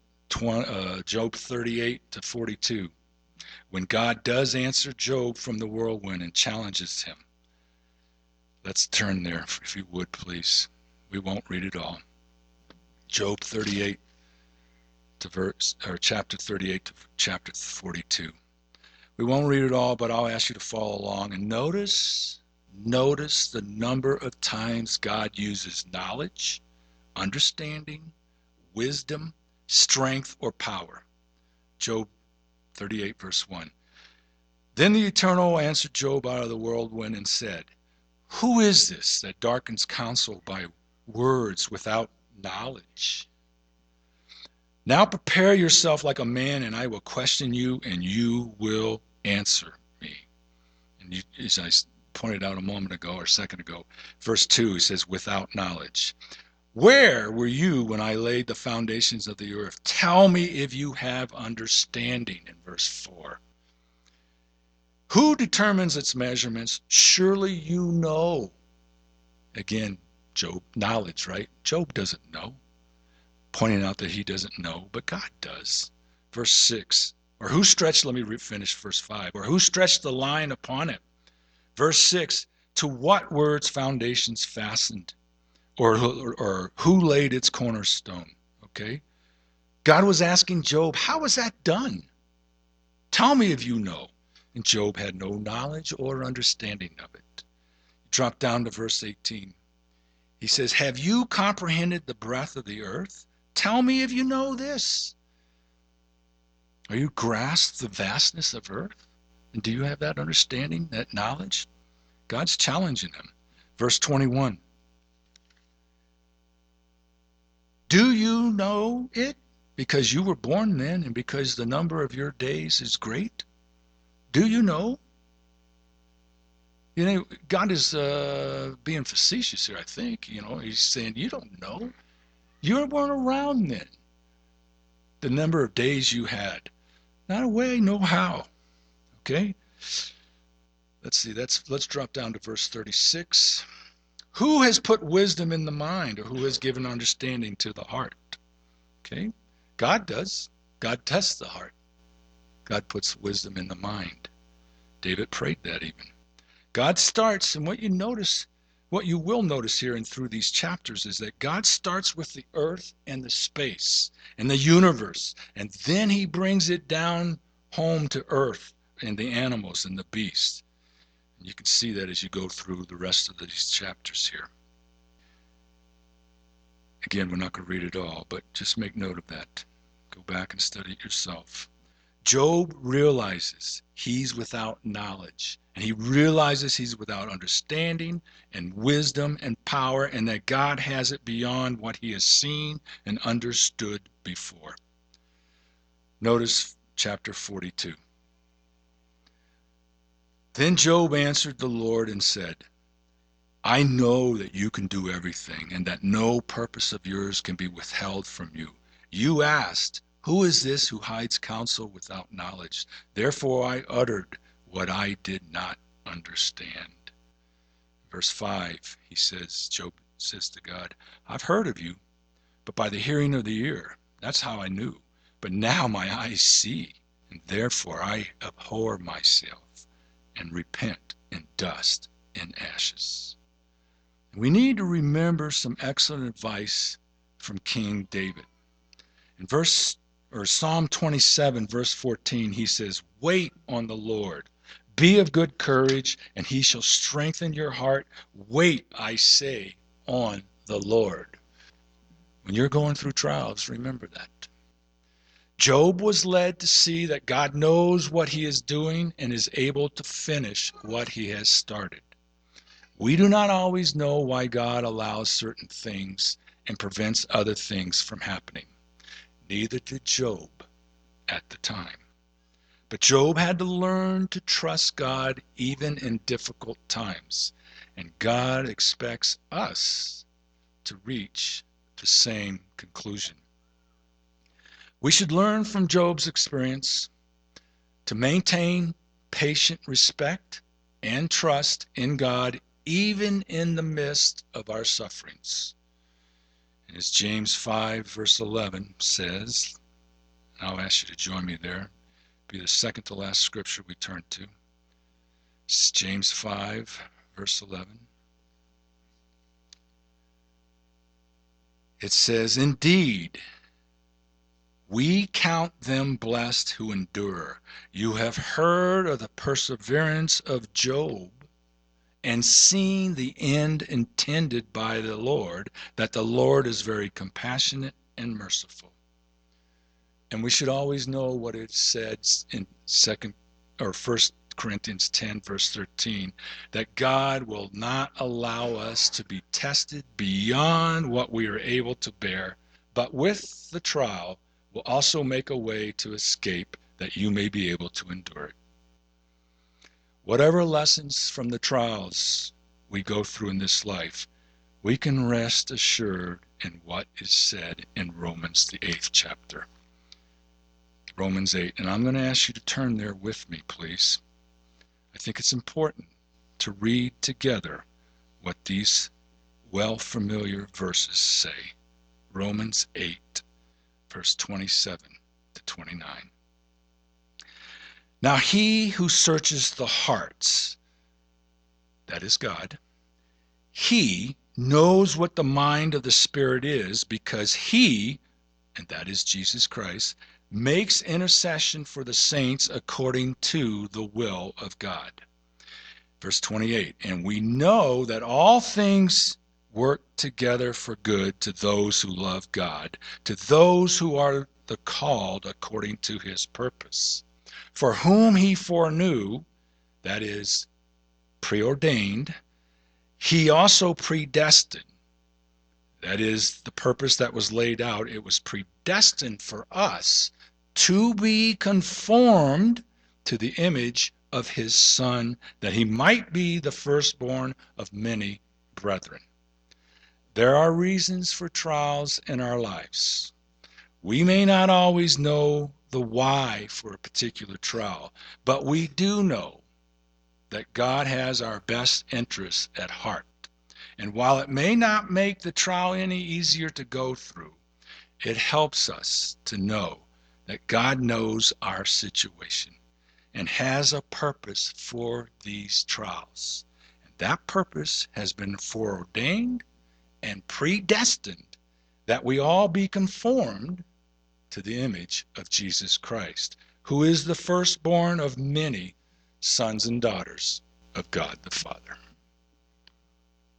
38 to 42, when God does answer Job from the whirlwind and challenges him. Let's turn there, if you would, please. We won't read it all. Job 38 to chapter 38 to chapter 42. We won't read it all, but I'll ask you to follow along and notice the number of times God uses knowledge, understanding, wisdom, strength, or power. Job 38, verse 1. Then the Eternal answered Job out of the whirlwind and said, who is this that darkens counsel by words without knowledge? Now prepare yourself like a man, and I will question you, and you will answer me. And as I pointed out a second ago, verse 2, he says, without knowledge. Where were you when I laid the foundations of the earth? Tell me if you have understanding, in verse 4. Who determines its measurements? Surely you know. Again, Job, knowledge, right? Job doesn't know. Pointing out that he doesn't know, but God does. Verse 6. Or who stretched, let me finish verse 5. Or who stretched the line upon it? Verse 6. To what words foundations fastened? Or who laid its cornerstone? Okay. God was asking Job, how was that done? Tell me if you know. And Job had no knowledge or understanding of it. Drop down to verse 18. He says, have you comprehended the breadth of the earth? Tell me if you know this. Are you grasped the vastness of earth? And do you have that understanding, that knowledge? God's challenging him. Verse 21. Do you know it? Because you were born then and because the number of your days is great? Do you know? You know, God is being facetious here, I think. You know, he's saying, you don't know. You weren't around then. The number of days you had. Not a way, no how. Okay? Let's see, let's drop down to verse 36. Who has put wisdom in the mind, or who has given understanding to the heart? Okay? God does. God tests the heart. God puts wisdom in the mind. David prayed that even. God starts, and what you will notice here and through these chapters is that God starts with the earth and the space and the universe, and then he brings it down home to earth and the animals and the beasts. And you can see that as you go through the rest of these chapters here. Again, we're not going to read it all, but just make note of that. Go back and study it yourself. Job realizes he's without knowledge, and he realizes he's without understanding and wisdom and power, and that God has it beyond what he has seen and understood before. Notice chapter 42. Then Job answered the Lord and said, I know that you can do everything, and that no purpose of yours can be withheld from you. You asked, Who is this who hides counsel without knowledge? Therefore I uttered what I did not understand. Verse 5, Job says to God, I've heard of you, but by the hearing of the ear. That's how I knew. But now my eyes see, and therefore I abhor myself and repent in dust and ashes. We need to remember some excellent advice from King David. In Psalm 27, verse 14, he says, wait on the Lord. Be of good courage, and he shall strengthen your heart. Wait, I say, on the Lord. When you're going through trials, remember that. Job was led to see that God knows what he is doing and is able to finish what he has started. We do not always know why God allows certain things and prevents other things from happening. Neither did Job at the time. But Job had to learn to trust God even in difficult times. And God expects us to reach the same conclusion. We should learn from Job's experience to maintain patient respect and trust in God even in the midst of our sufferings. And as James 5 verse 11 says, and I'll ask you to join me there, be the second to last scripture we turn to. It's James 5 verse 11. It says, indeed, we count them blessed who endure. You have heard of the perseverance of Job and seen the end intended by the Lord, that the Lord is very compassionate and merciful. And we should always know what it says in 1 Corinthians 10 verse 13, that God will not allow us to be tested beyond what we are able to bear, but with the trial will also make a way to escape, that you may be able to endure it. Whatever lessons from the trials we go through in this life, we can rest assured in what is said in Romans, the 8th chapter. Romans 8, and I'm going to ask you to turn there with me, please. I think it's important to read together what these well-familiar verses say. Romans 8, verse 27 to 29. Now he who searches the hearts, that is God, he knows what the mind of the Spirit is, because he, and that is Jesus Christ, makes intercession for the saints according to the will of God. Verse 28, and we know that all things work together for good to those who love God, to those who are the called according to his purpose. For whom he foreknew, that is, preordained, he also predestined. That is the purpose that was laid out. It was predestined for us to be conformed to the image of his Son, that he might be the firstborn of many brethren. There are reasons for trials in our lives. We may not always know the why for a particular trial, but we do know that God has our best interests at heart. And while it may not make the trial any easier to go through, it helps us to know that God knows our situation and has a purpose for these trials. And that purpose has been foreordained and predestined, that we all be conformed to the image of Jesus Christ, who is the firstborn of many sons and daughters of God the Father.